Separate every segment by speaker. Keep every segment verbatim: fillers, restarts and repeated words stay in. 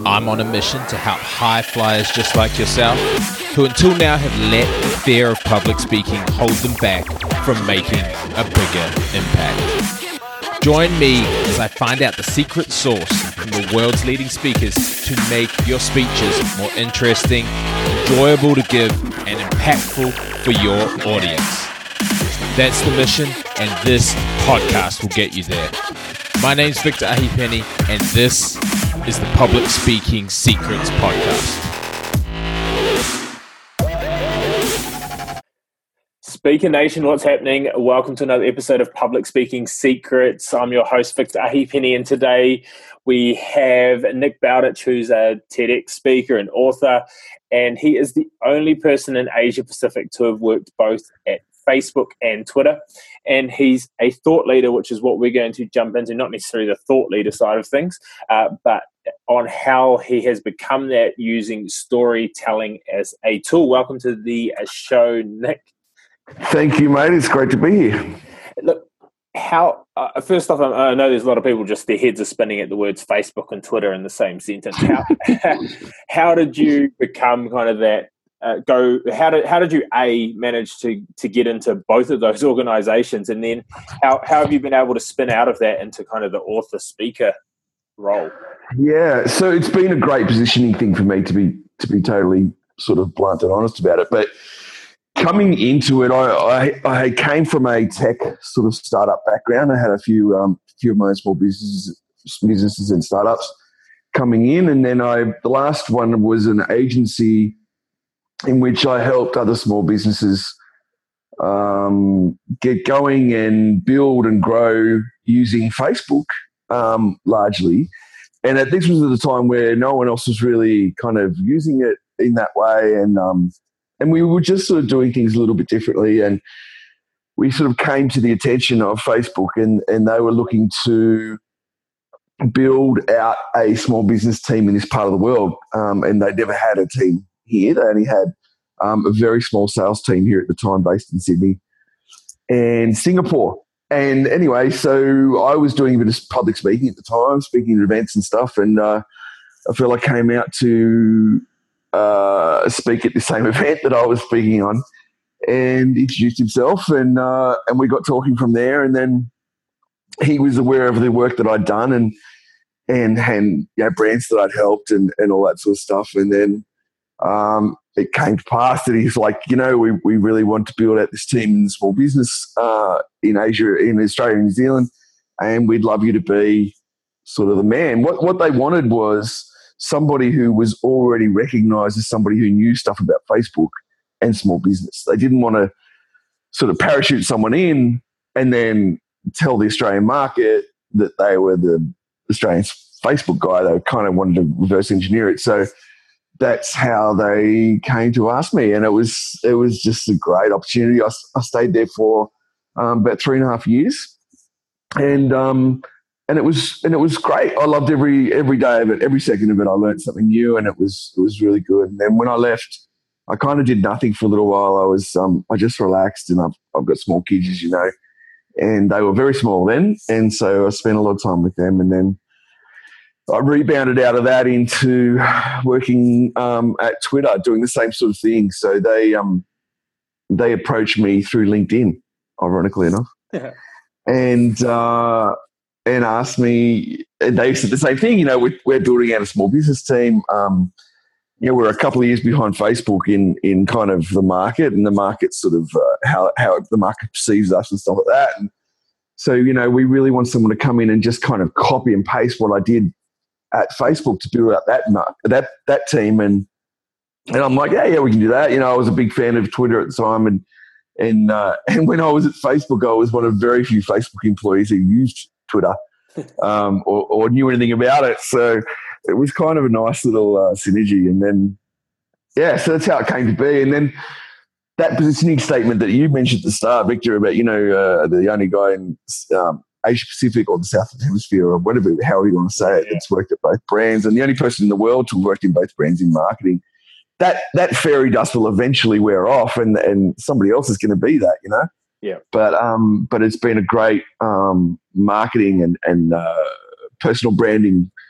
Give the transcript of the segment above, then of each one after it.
Speaker 1: I'm on a mission to help high flyers just like yourself, who until now have let the fear of public speaking hold them back from making a bigger impact. Join me as I find out the secret sauce from the world's leading speakers to make your speeches more interesting, enjoyable to give, and impactful for your audience. That's the mission, and this podcast will get you there. My name's Victor Ahipeni, and this is the Public Speaking Secrets Podcast.
Speaker 2: Speaker Nation, what's happening? Welcome to another episode of Public Speaking Secrets. I'm your host, Victor Ahipeni, and today we have Nick Bowditch, who's a TEDx speaker and author, and he is the only person in Asia Pacific to have worked both at Facebook and Twitter, and he's a thought leader, which is what we're going to jump into, not necessarily the thought leader side of things, uh, but on how he has become that using storytelling as a tool. Welcome to the uh, show, Nick.
Speaker 3: Thank you, mate. It's great to be here.
Speaker 2: Look, how uh, first off, I know there's a lot of people just their heads are spinning at the words Facebook and Twitter in the same sentence. How, how did you become kind of that? Uh, go. How did how did you a manage to to get into both of those organisations, and then how how have you been able to spin out of that into kind of the author speaker role?
Speaker 3: Yeah, so it's been a great positioning thing for me to be to be totally sort of blunt and honest about it. But coming into it, I I, I came from a tech sort of startup background. I had a few um few of my own small businesses businesses and startups coming in, and then I the last one was an agency in which I helped other small businesses um, get going and build and grow using Facebook um, largely. And at, this was at a time where no one else was really kind of using it in that way. And um, and we were just sort of doing things a little bit differently. And we sort of came to the attention of Facebook, and, and they were looking to build out a small business team in this part of the world. Um, and they never had a team here. They only had um, a very small sales team here at the time based in Sydney and Singapore. And anyway, so I was doing a bit of public speaking at the time, speaking at events and stuff, and uh, I feel I came out to uh, speak at the same event that I was speaking on, and introduced himself, and uh, and we got talking from there. And then he was aware of the work that I'd done and and and you know, brands that I'd helped and, and all that sort of stuff. And then Um, it came to pass that he's like, you know, we, we really want to build out this team in small business uh, in Asia, in Australia and New Zealand, and we'd love you to be sort of the man. What what they wanted was somebody who was already recognised as somebody who knew stuff about Facebook and small business. They didn't want to sort of parachute someone in and then tell the Australian market that they were the Australian Facebook guy. They kind of wanted to reverse engineer it. So that's how they came to ask me, and it was it was just a great opportunity. I, I stayed there for um, about three and a half years, and um, and it was and it was great. I loved every every day of it, every second of it. I learned something new, and it was it was really good. And then when I left, I kind of did nothing for a little while. I was um, I just relaxed, and I've I've got small kids, as you know, and they were very small then, and so I spent a lot of time with them, and then I rebounded out of that into working um, at Twitter, doing the same sort of thing. So they um, they approached me through LinkedIn, ironically enough, yeah. and uh, and asked me. And they said the same thing. You know, we're, we're building out a small business team. Um, you know, we're a couple of years behind Facebook in in kind of the market, and the market sort of uh, how how the market perceives us and stuff like that. And so, you know, we really want someone to come in and just kind of copy and paste what I did at Facebook to build out that that that team, and and I'm like, yeah, yeah, we can do that. You know, I was a big fan of Twitter at the time, and and uh, and when I was at Facebook, I was one of very few Facebook employees who used Twitter um, or, or knew anything about it. So it was kind of a nice little uh, synergy. And then, yeah, so that's how it came to be. And then that positioning statement that you mentioned at the start, Victor, about, you know, uh, the only guy in um, Asia Pacific or the Southern Hemisphere or whatever, however you want to say it, that's worked at both brands, and the only person in the world to have worked in both brands in marketing. That that fairy dust will eventually wear off, and, and somebody else is going to be that, you know.
Speaker 2: Yeah.
Speaker 3: But um, but it's been a great um, marketing and and uh, personal branding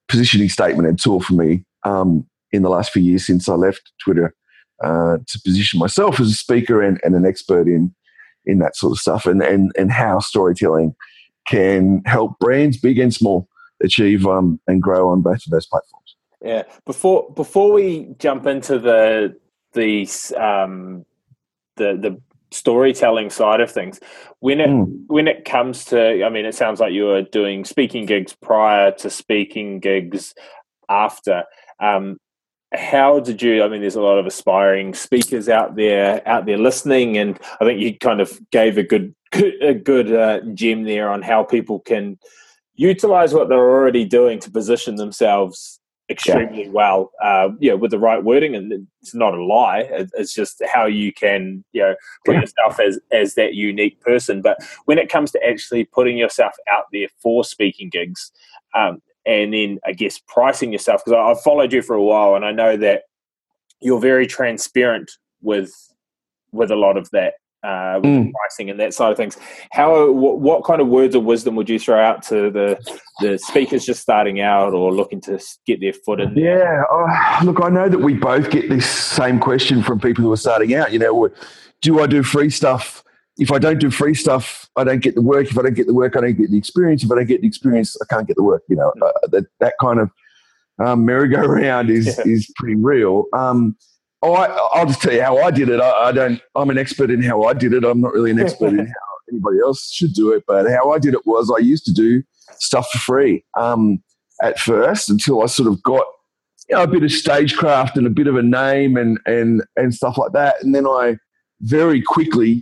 Speaker 3: positioning statement and tool for me um, in the last few years since I left Twitter uh, to position myself as a speaker and, and an expert in in that sort of stuff, and, and, and how storytelling can help brands, big and small, achieve um, and grow on both of those platforms.
Speaker 2: Yeah. Before before we jump into the the um, the the storytelling side of things, when it mm. when it comes to, I mean, it sounds like you were doing speaking gigs prior to speaking gigs after. Um, how did you? I mean, there's a lot of aspiring speakers out there out there listening, and I think you kind of gave a good a good uh, gem there on how people can utilize what they're already doing to position themselves extremely yeah. well, uh, yeah, with the right wording. And it's not a lie; it's just how you can, you know, put yeah. yourself as as that unique person. But when it comes to actually putting yourself out there for speaking gigs, um, and then I guess pricing yourself, because I've followed you for a while, and I know that you're very transparent with with a lot of that. Uh, with mm. the pricing and that side of things. How, what, what kind of words of wisdom would you throw out to the the speakers just starting out or looking to get their foot in there?
Speaker 3: Yeah, oh, look, I know that we both get this same question from people who are starting out. You know, do I do free stuff? If I don't do free stuff, I don't get the work. If I don't get the work, I don't get the experience. If I don't get the experience, I can't get the work. You know, mm. uh, that that kind of um, merry-go-round is yeah. is pretty real. Um, Oh, I, I'll just tell you how I did it. I, I don't. I'm an expert in how I did it. I'm not really an expert in how anybody else should do it. But how I did it was I used to do stuff for free um, at first until I sort of got, you know, a bit of stagecraft and a bit of a name and and and stuff like that. And then I very quickly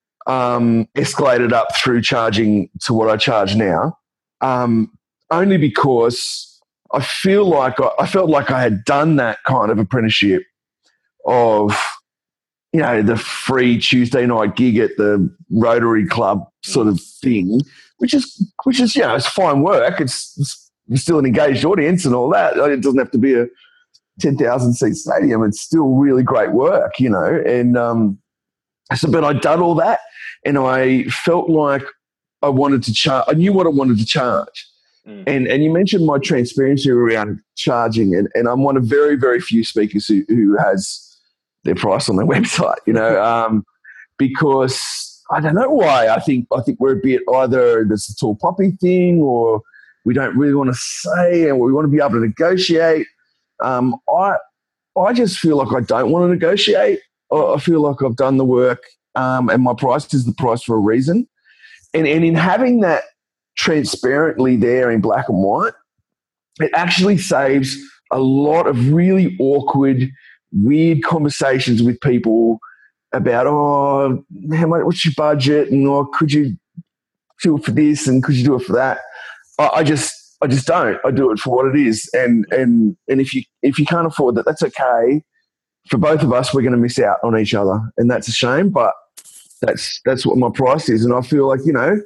Speaker 3: um, escalated up through charging to what I charge now, um, only because I feel like I, I felt like I had done that kind of apprenticeship of, you know, the free Tuesday night gig at the Rotary Club sort of thing, which is, which is, you know, it's fine work. It's, it's still an engaged audience and all that. It doesn't have to be a ten thousand seat stadium. It's still really great work, you know. And um, so, but I'd done all that, and I felt like I wanted to charge. I knew what I wanted to charge. Mm. And and you mentioned my transparency around charging, and, and I'm one of very, very few speakers who, who has their price on their website, you know, um, because I don't know why. I think I think we're a bit either there's a tall poppy thing, or we don't really want to say, and we want to be able to negotiate. Um, I I just feel like I don't want to negotiate. I, I feel like I've done the work, um, and my price is the price for a reason. And and in having that transparently there in black and white, it actually saves a lot of really awkward, weird conversations with people about, oh, how much, what's your budget, and oh, could you do it for this and could you do it for that? I, I just, I just don't. I do it for what it is, and and and if you if you can't afford that, that's okay. For both of us, we're going to miss out on each other, and that's a shame. But that's that's what my price is, and I feel like, you know,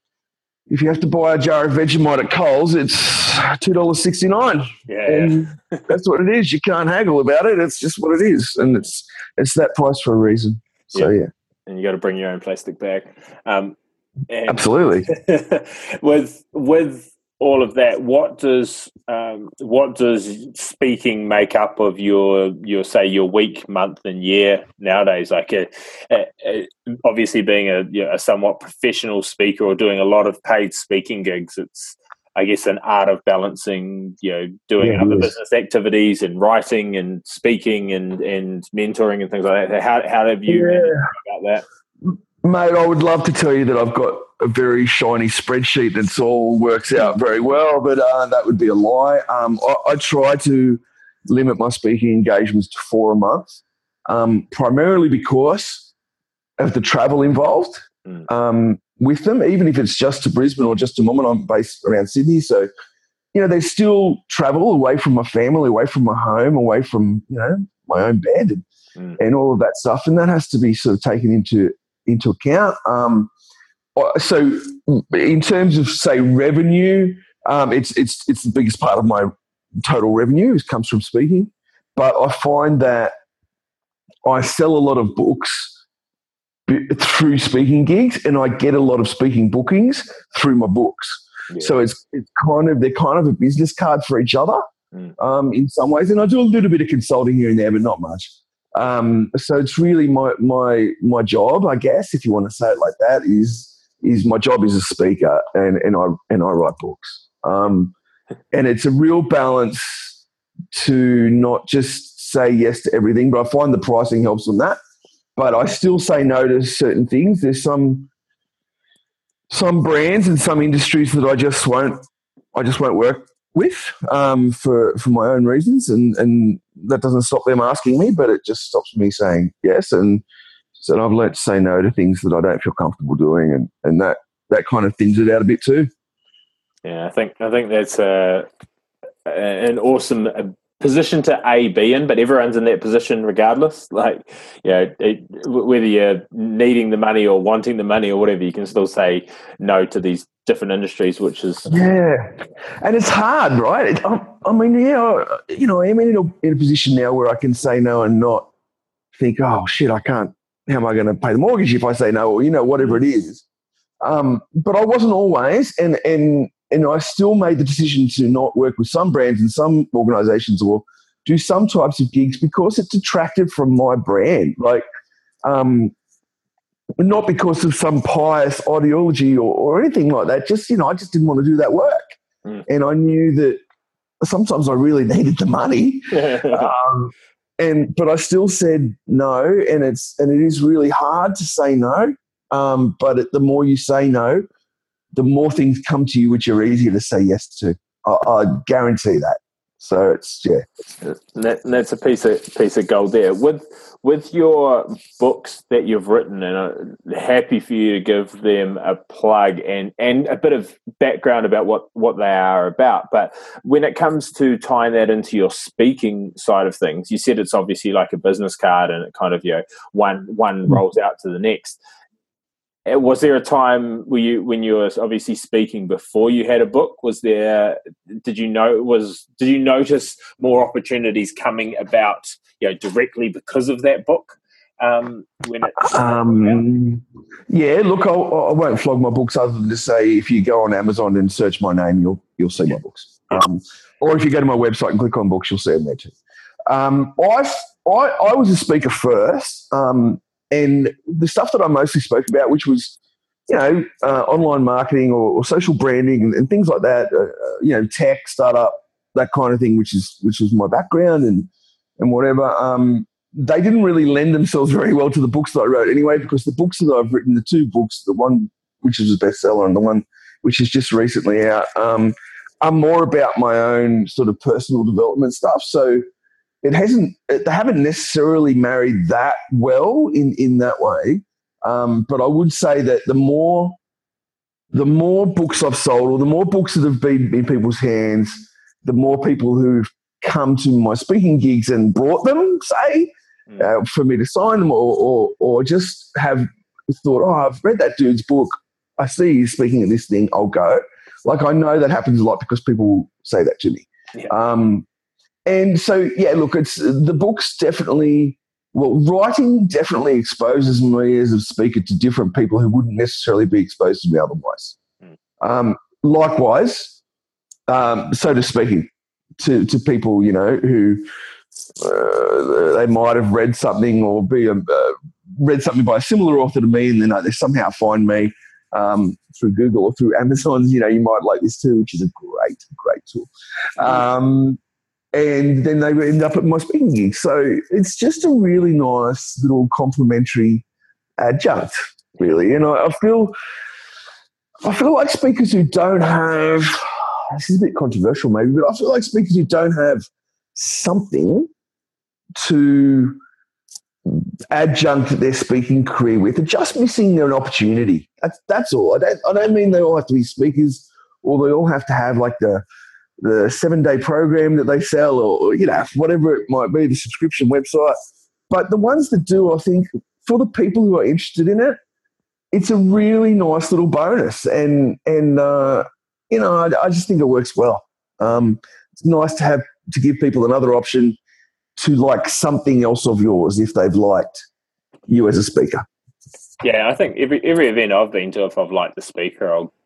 Speaker 3: if you have to buy a jar of Vegemite at Coles, it's two dollars sixty-nine.
Speaker 2: Yeah,
Speaker 3: and that's what it is. You can't haggle about it. It's just what it is, and it's it's that price for a reason. So yeah, yeah.
Speaker 2: And you got to bring your own plastic bag. Um, and
Speaker 3: Absolutely.
Speaker 2: with with all of that, what does um, what does speaking make up of your your say your week, month, and year nowadays? Like, a, a, a, obviously, being a, you know, a somewhat professional speaker or doing a lot of paid speaking gigs, it's, I guess, an art of balancing, you know, doing yeah, other business activities and writing and speaking and, and mentoring and things like that. How how have you
Speaker 3: yeah.
Speaker 2: about that?
Speaker 3: Mate, I would love to tell you that I've got a very shiny spreadsheet that's all works out very well, but uh, that would be a lie. Um, I, I try to limit my speaking engagements to four a month, um, primarily because of the travel involved mm. um, with them, even if it's just to Brisbane or just to Moomin. I'm based around Sydney, so, you know, there's still travel away from my family, away from my home, away from, you know, my own bed and, mm. and all of that stuff, and that has to be sort of taken into into account. Um, so in terms of, say, revenue, um, it's it's it's the biggest part of my total revenue. It comes from speaking. But I find that I sell a lot of books through speaking gigs, and I get a lot of speaking bookings through my books.
Speaker 2: Yeah.
Speaker 3: So it's it's kind of they're kind of a business card for each other mm. um, in some ways. And I do a little bit of consulting here and there, but not much. Um, so it's really my my my job, I guess, if you want to say it like that, is is my job as a speaker, and and I and I write books. Um, and it's a real balance to not just say yes to everything, but I find the pricing helps on that. But I still say no to certain things. There's some some brands and some industries that I just won't I just won't work with um, for for my own reasons, and and that doesn't stop them asking me, but it just stops me saying yes. And so I've learnt to say no to things that I don't feel comfortable doing, and, and that that kind of thins it out a bit too.
Speaker 2: Yeah, I think I think that's a, an awesome position to a be in, but everyone's in that position regardless. Like, you know, it, whether you're needing the money or wanting the money or whatever, you can still say no to these different industries, which is
Speaker 3: yeah, and it's hard, right? It, I, I mean, yeah, you know, I'm in a, in a position now where I can say no and not think, oh shit, I can't. How am I going to pay the mortgage if I say no, or you know, whatever it is. Um, but I wasn't always, and and and I still made the decision to not work with some brands and some organisations or do some types of gigs because it detracted from my brand. Like, um, not because of some pious ideology or, or anything like that. Just, you know, I just didn't want to do that work. Mm. And I knew that sometimes I really needed the money. um, and but I still said no, and it's and it is really hard to say no. Um, but it, the more you say no, the more things come to you which are easier to say yes to. I, I guarantee that. So it's yeah,
Speaker 2: that, that's a piece of piece of gold there. With with your books that you've written, and I'm happy for you to give them a plug and, and a bit of background about what, what they are about. But when it comes to tying that into your speaking side of things, you said it's obviously like a business card, and it kind of, you know, one one rolls out to the next. Was there a time where you, when you were obviously speaking before you had a book, was there, did you know, was, did you notice more opportunities coming about, you know, directly because of that book? Um, when it,
Speaker 3: um, yeah, look, I'll, I won't flog my books other than to say, if you go on Amazon and search my name, you'll, you'll see my books. Um, or if you go to my website and click on books, you'll see them there too. Um, I, I, I was a speaker first, um, and the stuff that I mostly spoke about, which was, you know, uh, online marketing or, or social branding and, and things like that, uh, you know, tech, startup, that kind of thing, which is which was my background and and whatever. Um, they didn't really lend themselves very well to the books that I wrote anyway, because the books that I've written, the two books, the one which is a bestseller and the one which is just recently out, um, are more about my own sort of personal development stuff. So it hasn't, they haven't necessarily married that well in, in that way. Um, but I would say that the more, the more books I've sold, or the more books that have been in people's hands, the more people who've come to my speaking gigs and brought them, say, mm. uh, for me to sign them, or, or, or just have thought, oh, I've read that dude's book. I see he's speaking at this thing. I'll go. Like, I know that happens a lot because people say that to me. Yeah. Um, And so, yeah, look, it's the book's definitely, well, writing definitely exposes me as a speaker to different people who wouldn't necessarily be exposed to me otherwise. Mm. Um, likewise, um, so to speaking, to, to people, you know, who uh, they might have read something or be a, uh, read something by a similar author to me, and then they somehow find me um, through Google or through Amazon. You know, you might like this too, which is a great, great tool. Um, And then they end up at my speaking gig. So it's just a really nice little complimentary adjunct, really. And I, I feel, I feel like speakers who don't have, this is a bit controversial maybe, but I feel like speakers who don't have something to adjunct their speaking career with are just missing an opportunity. That's, that's all. I don't, I don't mean they all have to be speakers, or they all have to have like the, the seven-day program that they sell, or, you know, whatever it might be, the subscription website. But the ones that do, I think, for the people who are interested in it, it's a really nice little bonus. And, and uh, you know, I, I just think it works well. Um, it's nice to have, to give people another option to like something else of yours if they've liked you as a speaker.
Speaker 2: Yeah, I think every every event I've been to, if I've liked the speaker, I'll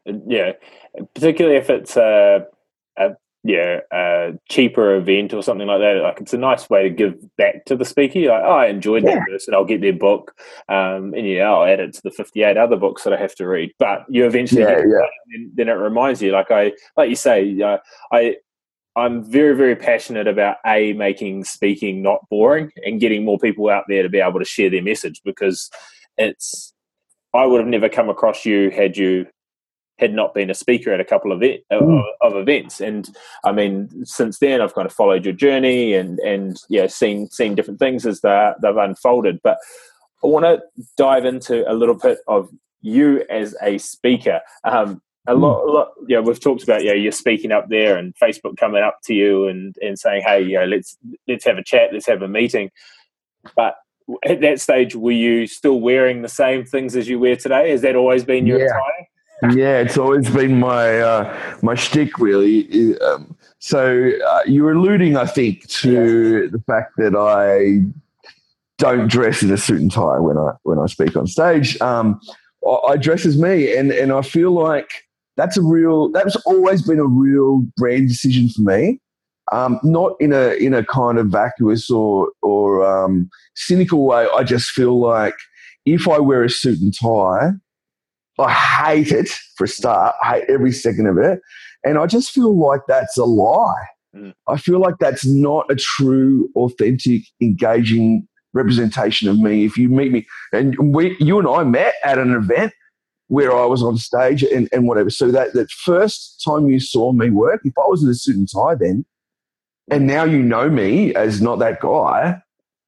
Speaker 2: Yeah, particularly if it's a, a yeah a cheaper event or something like that. Like, it's a nice way to give back to the speaker. You're like, oh, I enjoyed
Speaker 3: Yeah.
Speaker 2: that person. I'll get their book, um, and yeah, I'll add it to the fifty-eight other books that I have to read. But you eventually
Speaker 3: Yeah,
Speaker 2: get to
Speaker 3: yeah.
Speaker 2: that, and then it reminds you, like I like you say, uh, I. I'm very, very passionate about a making speaking not boring and getting more people out there to be able to share their message, because it's. I would have never come across you had you had not been a speaker at a couple of, it,
Speaker 3: Mm.
Speaker 2: of, of events. And I mean, since then, I've kind of followed your journey and and yeah, seen seen different things as they they've unfolded. But I want to dive into a little bit of you as a speaker. Um, A lot, a lot, yeah. We've talked about, yeah, you're speaking up there, and Facebook coming up to you and, and saying, "Hey, you know, let's let's have a chat, let's have a meeting." But at that stage, were you still wearing the same things as you wear today? Has that always been your
Speaker 3: Yeah.
Speaker 2: attire?
Speaker 3: Yeah, it's always been my uh, my shtick, really. Um, so uh, you're alluding, I think, to yeah. the fact that I don't dress in a suit and tie when I when I speak on stage. Um, I, I dress as me, and and I feel like that's a real. That's always been a real brand decision for me. Um, not in a in a kind of vacuous or or um, cynical way. I just feel like if I wear a suit and tie, I hate it for a start. I hate every second of it. And I just feel like that's a lie. Mm. I feel like that's not a true, authentic, engaging representation of me. If you meet me, and we, you and I met at an event where I was on stage and, and whatever. So that, that first time you saw me work, if I was in a suit and tie then, and now you know me as not that guy,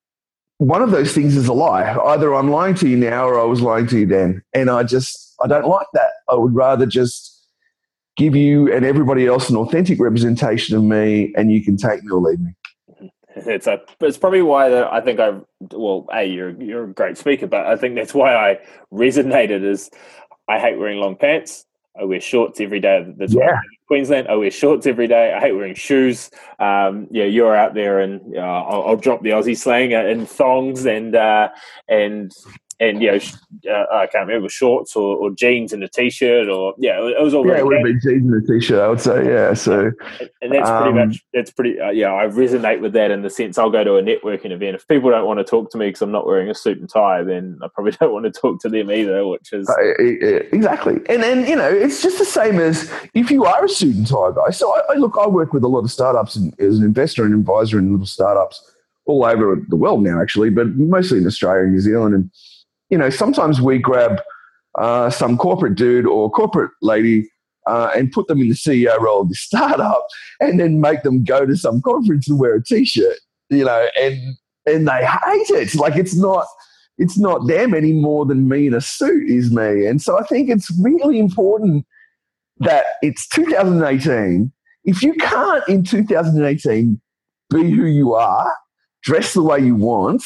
Speaker 3: one of those things is a lie. Either I'm lying to you now or I was lying to you then. And I just, I don't like that. I would rather just give you and everybody else an authentic representation of me, and you can take me or leave me.
Speaker 2: It's a, it's probably why that I think I, well, A, you're, you're a great speaker, but I think that's why I resonated is I hate wearing long pants. I wear shorts every day. That's
Speaker 3: yeah.
Speaker 2: why I'm in Queensland. I wear shorts every day. I hate wearing shoes. Um, yeah, you're out there, and uh, I'll, I'll drop the Aussie slang in thongs and uh, and and you know, uh, I can't remember, shorts or, or jeans and a t-shirt, or yeah, it was all
Speaker 3: yeah,
Speaker 2: really
Speaker 3: it would have been jeans and a t-shirt, I would say. Yeah, so
Speaker 2: and, and that's pretty um, much that's pretty. Uh, yeah, I resonate with that in the sense I'll go to a networking event. If people don't want to talk to me because I'm not wearing a suit and tie, then I probably don't want to talk to them either. Which is
Speaker 3: uh, exactly, and and you know, it's just the same as if you are a suit and tie guy. So I, I look, I work with a lot of startups and, as an investor and advisor in little startups all over the world now, actually, but mostly in Australia and New Zealand. And you know, sometimes we grab uh, some corporate dude or corporate lady uh, and put them in the C E O role of the startup, and then make them go to some conference and wear a t-shirt, you know, and and they hate it. Like it's not it's not them any more than me in a suit is me. And so I think it's really important that it's two thousand eighteen. If you can't in two thousand eighteen be who you are, dress the way you want,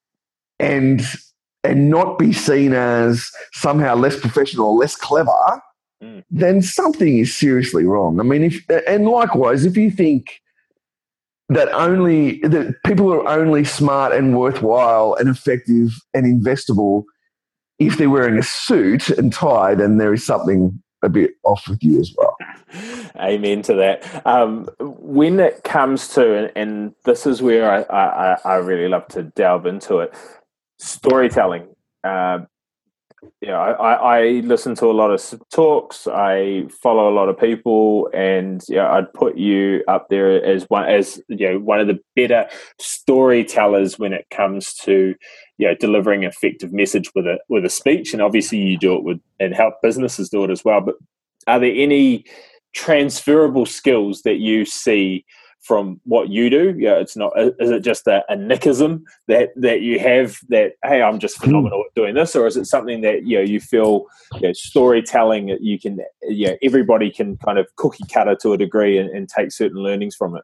Speaker 3: and and not be seen as somehow less professional or less clever, mm. then something is seriously wrong. I mean, if and likewise, if you think that only that people are only smart and worthwhile and effective and investable if they're wearing a suit and tie, then there is something a bit off with you as well.
Speaker 2: Amen to that. Um, when it comes to, and, and this is where I, I, I really love to delve into it, storytelling. Uh, you know, I, I listen to a lot of talks. I follow a lot of people, and you know, I'd put you up there as one as you know one of the better storytellers when it comes to you know delivering an effective message with a with a speech. And obviously, you do it with and help businesses do it as well. But are there any transferable skills that you see from what you do? Yeah, it's not. Is it just a, a nickism that that you have that? Hey, I'm just phenomenal at doing this, or is it something that you know you feel you know, storytelling? You can, yeah, everybody can kind of cookie cutter to a degree and, and take certain learnings from it.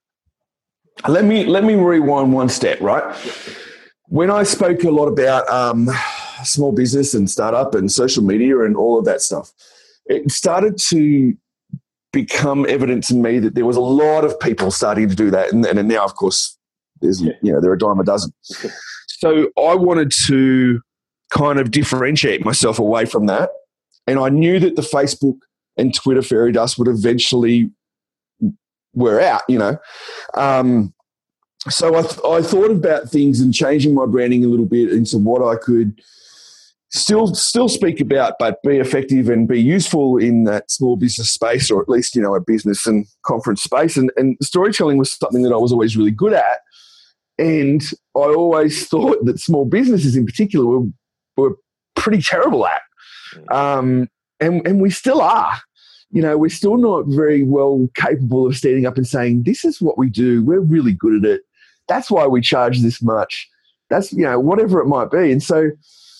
Speaker 3: Let me let me rewind one step. Right, when I spoke a lot about um, small business and startup and social media and all of that stuff, it started to become evident to me that there was a lot of people starting to do that, and, and now, of course, there's you know there are a dime a dozen. So I wanted to kind of differentiate myself away from that, and I knew that the Facebook and Twitter fairy dust would eventually wear out, you know. Um, so I, th- I thought about things and changing my branding a little bit into what I could still still speak about, but be effective and be useful in that small business space, or at least, you know, a business and conference space. And, and storytelling was something that I was always really good at. And I always thought that small businesses in particular were, were pretty terrible at. Um, and, and we still are. You know, we're still not very well capable of standing up and saying, this is what we do. We're really good at it. That's why we charge this much. That's, you know, whatever it might be. And so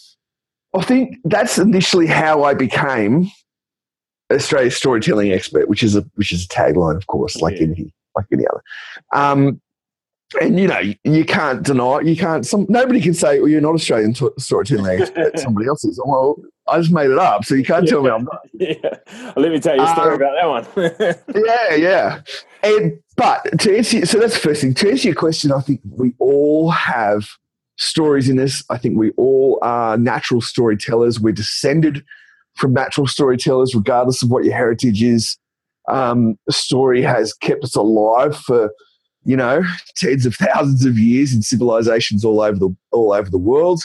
Speaker 3: I think that's initially how I became Australia's storytelling expert, which is a which is a tagline, of course, like yeah. any like any other. Um, and you know, you, you can't deny, you can't. Some nobody can say, "Well, you're not Australian t- storytelling expert." Somebody else is. Well, I just made it up, so you can't yeah. tell me I'm not.
Speaker 2: Yeah, well, let me tell you a story um, about that
Speaker 3: one. yeah, yeah. And but to answer, so that's the first thing. To answer your question, I think we all have stories in us. I think we all are natural storytellers. We're descended from natural storytellers, regardless of what your heritage is. Um, the story has kept us alive for, you know, tens of thousands of years in civilizations all over the all over the world.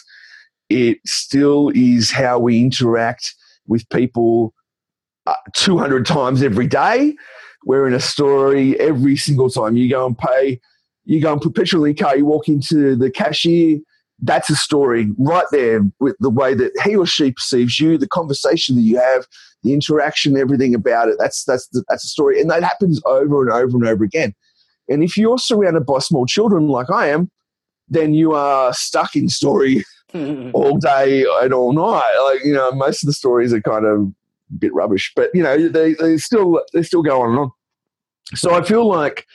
Speaker 3: It still is how we interact with people uh, two hundred times every day. We're in a story every single time you go and pay. You go and put petrol in your car, you walk into the cashier, that's a story right there with the way that he or she perceives you, the conversation that you have, the interaction, everything about it. That's that's that's a story. And that happens over and over and over again. And if you're surrounded by small children like I am, then you are stuck in story all day and all night. Like, you know, most of the stories are kind of a bit rubbish, but, you know, they, they still they still go on and on. So I feel like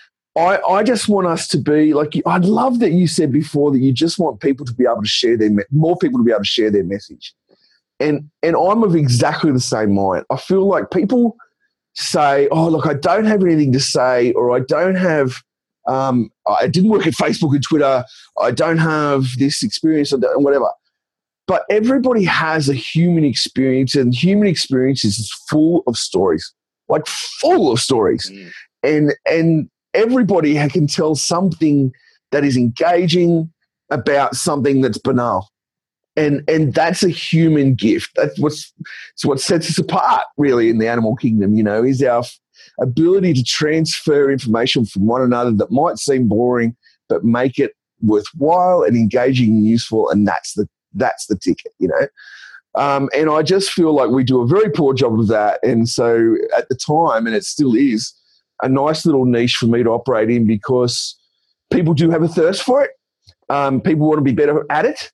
Speaker 3: I, I just want us to be like, I'd love that you said before that you just want people to be able to share their, more people to be able to share their message. And, and I'm of exactly the same mind. I feel like people say, oh, look, I don't have anything to say, or I don't have, um, I didn't work at Facebook and Twitter. I don't have this experience or whatever. But everybody has a human experience, and human experience is full of stories, like full of stories. Mm. And, and, everybody can tell something that is engaging about something that's banal. And and that's a human gift. That's what's it's what sets us apart, really, in the animal kingdom, you know, is our f- ability to transfer information from one another that might seem boring, but make it worthwhile and engaging and useful. And that's the that's the ticket, you know. Um, and I just feel like we do a very poor job of that. And so at the time, and it still is, a nice little niche for me to operate in, because people do have a thirst for it. Um, people want to be better at it.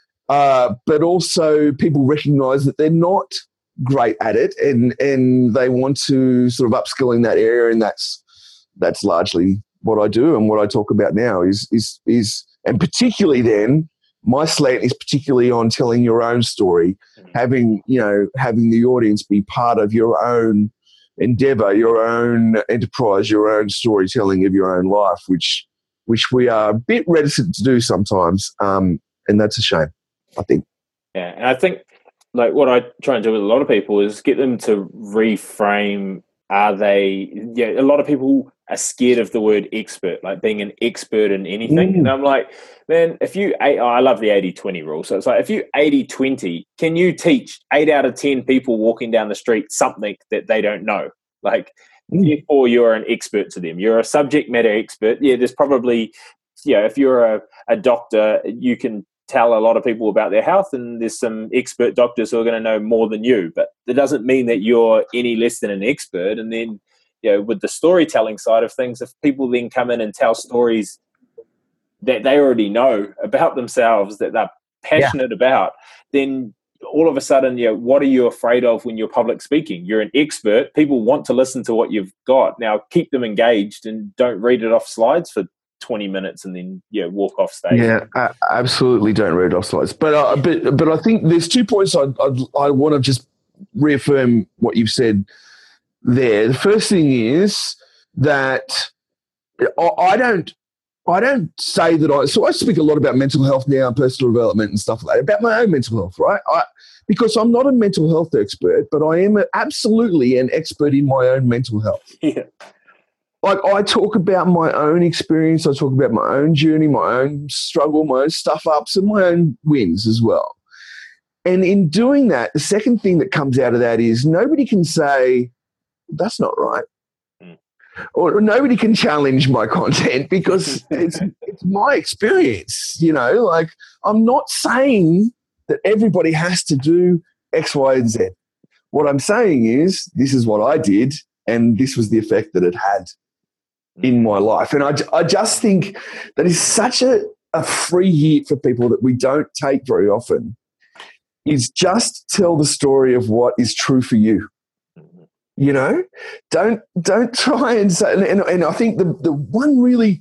Speaker 3: Uh, but also people recognize that they're not great at it, and, and they want to sort of upskill in that area. And that's, that's largely what I do. And what I talk about now is, is, is, and particularly then my slant is particularly on telling your own story, having, you know, having the audience be part of your own endeavor, your own enterprise, your own storytelling of your own life, which which we are a bit reticent to do sometimes, um, and that's a shame, I think.
Speaker 2: Yeah, and I think like what I try and do with a lot of people is get them to reframe. Are they? Yeah, a lot of people are scared of the word expert, like being an expert in anything. Mm. And I'm like, man, if you, oh, I love the eighty twenty rule. So it's like, if you eighty twenty, can you teach eight out of ten people walking down the street something that they don't know? Like, mm. therefore you're an expert to them. You're a subject matter expert. Yeah, there's probably, you know, if you're a, a doctor, you can tell a lot of people about their health, and there's some expert doctors who are going to know more than you, but that doesn't mean that you're any less than an expert. And then, you know, with the storytelling side of things, if people then come in and tell stories that they already know about themselves, that they're passionate yeah. about, then all of a sudden, you know, what are you afraid of when you're public speaking? You're an expert. People want to listen to what you've got. Now keep them engaged and don't read it off slides for twenty minutes and then yeah walk off stage.
Speaker 3: Yeah, I absolutely don't read off slides. But uh, but but I think there's two points I I, I want to just reaffirm what you've said there. The first thing is that I, I don't I don't say that I, so I speak a lot about mental health now and personal development and stuff like that, about my own mental health, right? I, because I'm not a mental health expert, but I am a, absolutely an expert in my own mental health.
Speaker 2: Yeah.
Speaker 3: Like I talk about my own experience, I talk about my own journey, my own struggle, my own stuff ups and my own wins as well. And in doing that, the second thing that comes out of that is nobody can say, that's not right. Mm. Or, or nobody can challenge my content because it's, it's my experience, you know, like I'm not saying that everybody has to do X, Y, and Z. What I'm saying is this is what I did and this was the effect that it had in my life. And I, I just think that is such a, a free hit for people that we don't take very often, is just tell the story of what is true for you. You know, don't don't try and say, and, and I think the, the one really,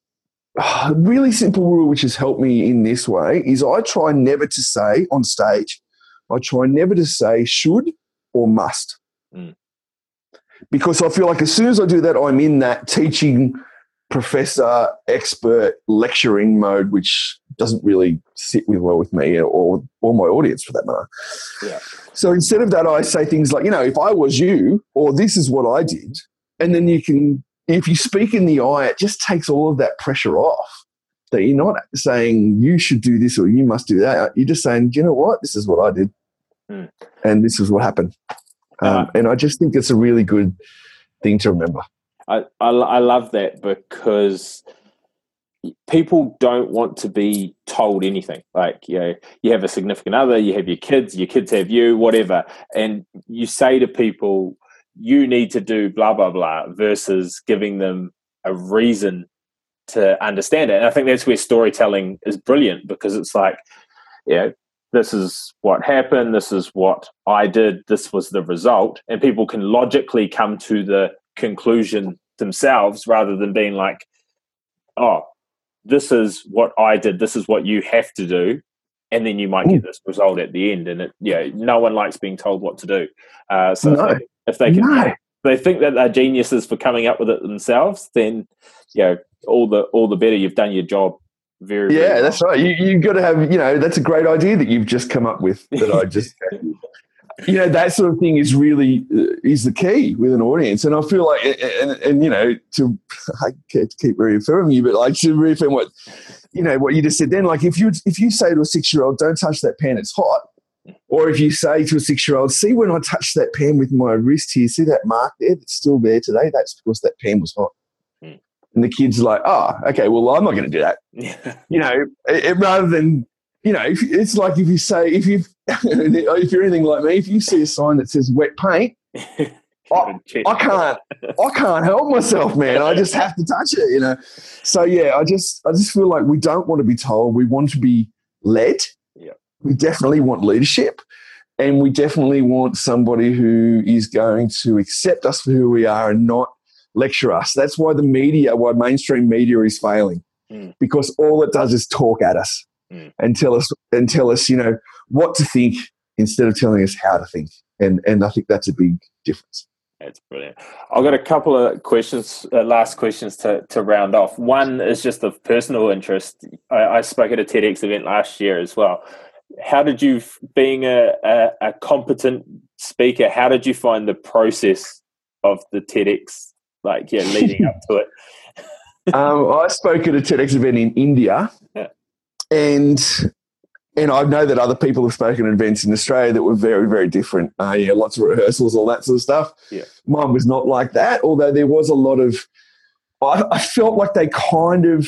Speaker 3: uh, really simple rule which has helped me in this way is I try never to say on stage, I try never to say should or must. Mm. Because I feel like as soon as I do that, I'm in that teaching, professor, expert, lecturing mode, which doesn't really sit with well with me or, or my audience for that matter. Yeah. So instead of that, I say things like, you know, if I was you, or this is what I did, and then you can, if you speak in the eye, it just takes all of that pressure off. That you're not saying you should do this or you must do that. You're just saying, do you know what? This is what I did. Mm. And this is what happened. Um, uh, and I just think it's a really good thing to remember.
Speaker 2: I, I, I love that because people don't want to be told anything. Like, you know, you have a significant other, you have your kids, your kids have you, whatever. And you say to people, you need to do blah, blah, blah, versus giving them a reason to understand it. And I think that's where storytelling is brilliant because it's like, you know, this is what happened, this is what I did, this was the result. And people can logically come to the conclusion themselves rather than being like, oh, this is what I did, this is what you have to do. And then you might get this result at the end. And it, yeah, no one likes being told what to do. Uh, so no. if, they, if they can, no. if they think that they're geniuses for coming up with it themselves, then, you know, all the, all the better. You've done your job. Very,
Speaker 3: yeah,
Speaker 2: very well.
Speaker 3: That's right. You, you've got to have, you know, that's a great idea that you've just come up with that I just, you know, that sort of thing is really, uh, is the key with an audience. And I feel like, and, and, and you know, to, I can't keep reaffirming you, but like to reaffirm what, you know, what you just said then, like if you, if you say to a six-year-old, don't touch that pen, it's hot. Or if you say to a six-year-old, see when I touched that pen with my wrist here, see that mark there that's still there today? That's because that pen was hot. And the kid's like, oh, okay, well, I'm not going to do that. Yeah. You know, it, it, rather than, you know, if, it's like if you say, if you if you're anything like me, if you see a sign that says wet paint, I, I can't, I can't help myself, man. I just have to touch it, you know. So yeah, I just, I just feel like we don't want to be told. We want to be led. Yeah. We definitely want leadership, and we definitely want somebody who is going to accept us for who we are and not lecture us. That's why the media, why mainstream media is failing, mm. because all it does is talk at us mm. and tell us and tell us, you know, what to think instead of telling us how to think. And and I think that's a big difference.
Speaker 2: That's brilliant. I've got a couple of questions, uh, last questions to, to round off. One is just of personal interest. I, I spoke at a TEDx event last year as well. How did you, being a, a, a competent speaker, how did you find the process of the TEDx? Like, yeah, leading up to it.
Speaker 3: um, I spoke at a TEDx event in India, yeah. and and I know that other people have spoken at events in Australia that were very, very different. Uh, yeah, lots of rehearsals, all that sort of stuff. Yeah. Mine was not like that, although there was a lot of, I, I felt like they kind of,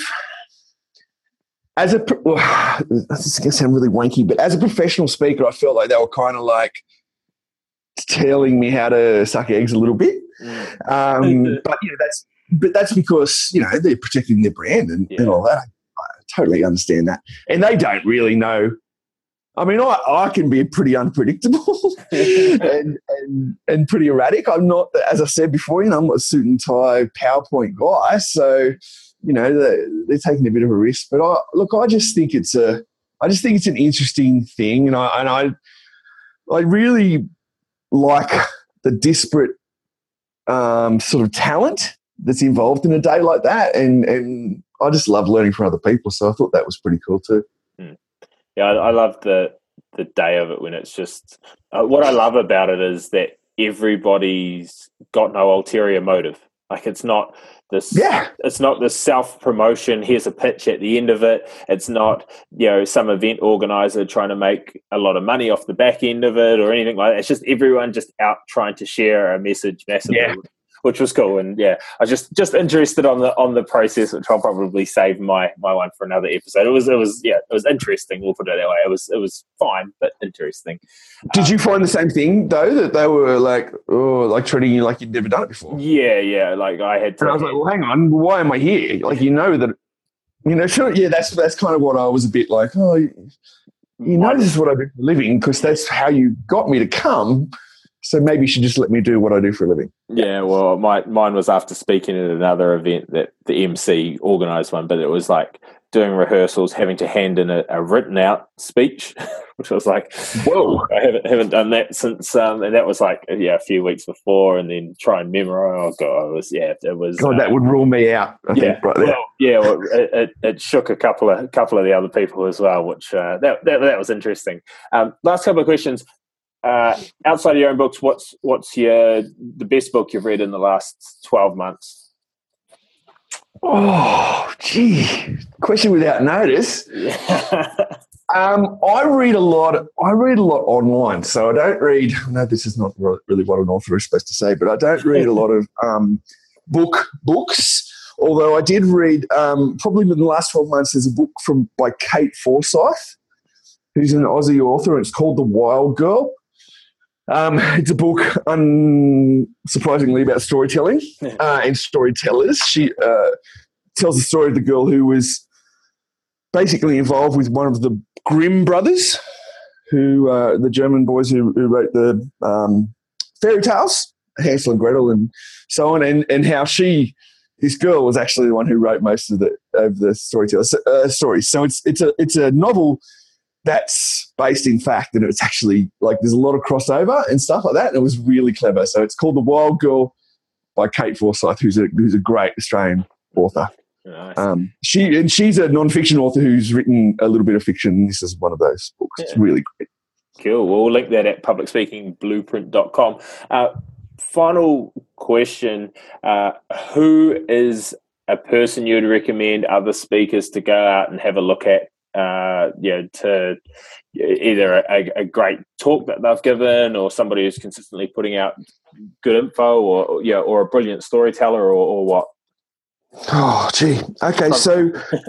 Speaker 3: as a, well, this is going to sound really wanky, but as a professional speaker, I felt like they were kind of like telling me how to suck eggs a little bit. Mm. Um, but you know, that's but that's because you know they're protecting their brand and, yeah. and all that. I totally understand that, and they don't really know. I mean, I, I can be pretty unpredictable and, and and pretty erratic. I'm not, as I said before, you know, I'm not a suit and tie PowerPoint guy, so you know they're, they're taking a bit of a risk. But I look, I just think it's a, I just think it's an interesting thing, and I and I, I really like the disparate um, sort of talent that's involved in a day like that, and and I just love learning from other people. So I thought that was pretty cool too.
Speaker 2: Mm. Yeah, I, I love the the day of it when it's just uh, what I love about it is that everybody's got no ulterior motive. Like it's not this,
Speaker 3: yeah.
Speaker 2: It's not this self promotion. Here's a pitch at the end of it. It's not, you know, some event organizer trying to make a lot of money off the back end of it or anything like that. It's just everyone just out trying to share a message massively.
Speaker 3: Yeah.
Speaker 2: Which was cool, and yeah, I was just just interested on the on the process, which I'll probably save my my one for another episode. It was it was yeah, it was interesting. We'll put it that way. It was it was fine, but interesting.
Speaker 3: Did
Speaker 2: um,
Speaker 3: you find the same thing though, that they were like, oh, like treating you like you'd never done it before?
Speaker 2: Yeah, yeah. Like I had to.
Speaker 3: And I was like, well, hang on, why am I here? Like, you know that, you know, sure, yeah, that's that's kind of what I was a bit like. Oh, you, you know, this is what I do for a living because that's how you got me to come. So maybe you should just let me do what I do for a living.
Speaker 2: Yeah, well, my mine was after speaking at another event that the M C organised one, but it was like doing rehearsals, having to hand in a, a written out speech, which was like,
Speaker 3: whoa,
Speaker 2: I haven't haven't done that since, um, and that was like yeah a few weeks before, and then try and memorize. Oh god, it was yeah, it was.
Speaker 3: God,
Speaker 2: uh,
Speaker 3: that would rule me out. I
Speaker 2: yeah,
Speaker 3: think, right there.
Speaker 2: well, yeah, well, it, it, it shook a couple of couple of the other people as well, which uh, that, that that was interesting. Um, last couple of questions. Uh, outside of your own books, what's what's your the best book you've read in the last twelve months?
Speaker 3: Oh, gee, question without notice.
Speaker 2: Yeah.
Speaker 3: um, I read a lot. I read a lot online, so I don't read. I know this is not really what an author is supposed to say, but I don't read a lot of um, book books. Although I did read um, probably in the last twelve months. There's a book from by Kate Forsyth, who's an Aussie author, and it's called The Wild Girl. Um, it's a book, unsurprisingly, about storytelling uh, and storytellers. She uh, tells the story of the girl who was basically involved with one of the Grimm brothers, who uh, the German boys who, who wrote the um, fairy tales, Hansel and Gretel, and so on, and, and how she, this girl, was actually the one who wrote most of the of the storyteller uh, stories. So it's it's a it's a novel that's based in fact, and it's actually like there's a lot of crossover and stuff like that, and it was really clever. So it's called The Wild Girl by Kate Forsyth, who's a who's a great Australian author.
Speaker 2: Nice.
Speaker 3: Um, she and she's a non-fiction author who's written a little bit of fiction. This is one of those books. Yeah. It's really great.
Speaker 2: Cool. Well, we'll link that at public speaking blueprint dot com. Uh, final question: uh, who is a person you'd recommend other speakers to go out and have a look at? Uh, yeah, to either a, a great talk that they've given, or somebody who's consistently putting out good info, or yeah, or a brilliant storyteller, or, or what?
Speaker 3: Oh, gee. Okay, so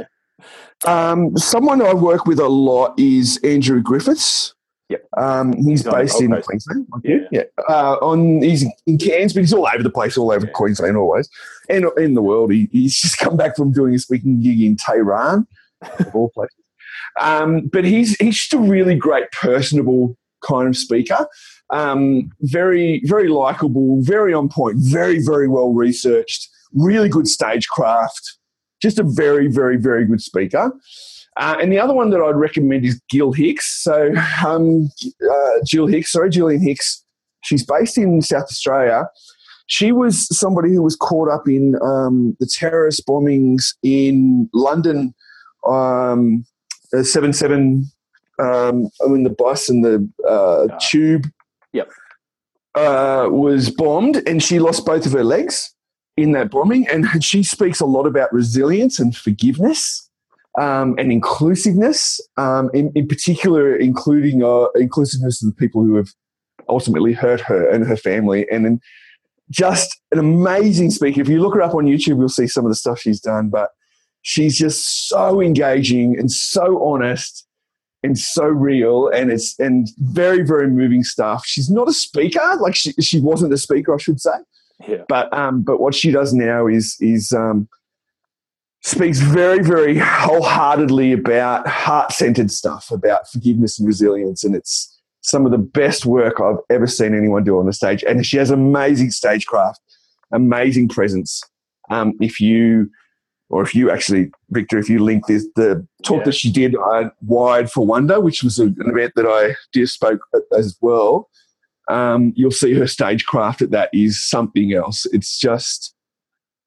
Speaker 3: um, someone I work with a lot is Andrew Griffiths.
Speaker 2: Yep.
Speaker 3: Um, he's, he's based in Queensland.
Speaker 2: Yeah.
Speaker 3: yeah. Uh, on he's in Cairns, but he's all over the place, all over yeah. Queensland always, and in the world. He, he's just come back from doing a speaking gig in Tehran, of all places. Um, but he's he's just a really great, personable kind of speaker. Um, very, very likable, very on point, very, very well researched, really good stagecraft. Just a very, very, very good speaker. Uh, and the other one that I'd recommend is Gil Hicks. So um, uh, Jill Hicks, sorry, Gillian Hicks. She's based in South Australia. She was somebody who was caught up in um, the terrorist bombings in London. Um, seven seven, um, I mean, the bus and the uh, uh, tube
Speaker 2: yep.
Speaker 3: uh, was bombed, and she lost both of her legs in that bombing. And she speaks a lot about resilience and forgiveness um, and inclusiveness, um, in, in particular, including uh, inclusiveness of the people who have ultimately hurt her and her family. And then just an amazing speaker. If you look her up on YouTube, you'll see some of the stuff she's done, but she's just so engaging and so honest and so real, and it's and very, very moving stuff. She's not a speaker, like she she wasn't a speaker, I should say.
Speaker 2: Yeah.
Speaker 3: But um, but what she does now is is um, speaks very, very wholeheartedly about heart-centered stuff, about forgiveness and resilience, and it's some of the best work I've ever seen anyone do on the stage. And she has amazing stagecraft, amazing presence. Um, if you Or if you actually, Victor, if you link this, the talk yeah. that she did on Wired for Wonder, which was an event that I just spoke at as well, um, you'll see her stagecraft at that is something else. It's just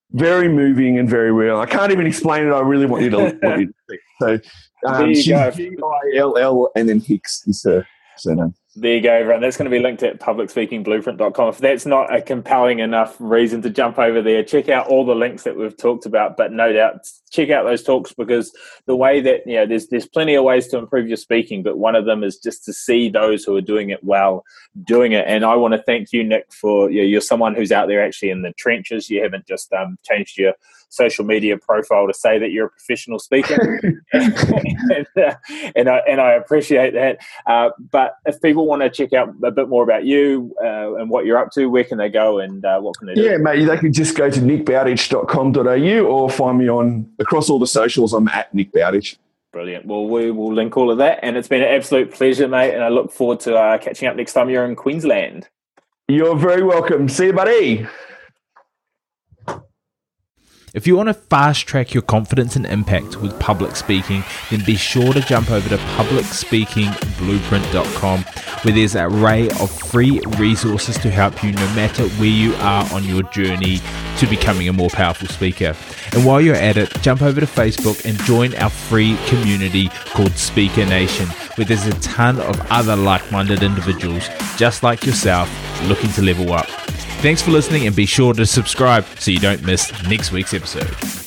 Speaker 3: very moving and very real. I can't even explain it. I really want you to, want you to see. So um, she's G I L L and then Hicks is her surname.
Speaker 2: There you go, everyone. That's going to be linked at public speaking blueprint dot com. If that's not a compelling enough reason to jump over there, check out all the links that we've talked about. But no doubt, check out those talks, because the way that, you know, there's there's plenty of ways to improve your speaking, but one of them is just to see those who are doing it well, doing it. And I want to thank you, Nick, for, you know, you're someone who's out there actually in the trenches. You haven't just um, changed your social media profile to say that you're a professional speaker. and, uh, and, I, and I appreciate that. Uh, but if people want to check out a bit more about you uh, and what you're up to, where can they go and uh, what can they do?
Speaker 3: Yeah, mate, they can just go to nick bowditch dot com dot a u or find me on across all the socials. I'm at Nick Bowditch.
Speaker 2: Brilliant. Well, we will link all of that. And it's been an absolute pleasure, mate. And I look forward to uh, catching up next time you're in Queensland.
Speaker 3: You're very welcome. See you, buddy.
Speaker 1: If you want to fast track your confidence and impact with public speaking, then be sure to jump over to public speaking blueprint dot com, where there's an array of free resources to help you no matter where you are on your journey to becoming a more powerful speaker. And while you're at it, jump over to Facebook and join our free community called Speaker Nation, where there's a ton of other like-minded individuals just like yourself looking to level up. Thanks for listening, and be sure to subscribe so you don't miss next week's episode.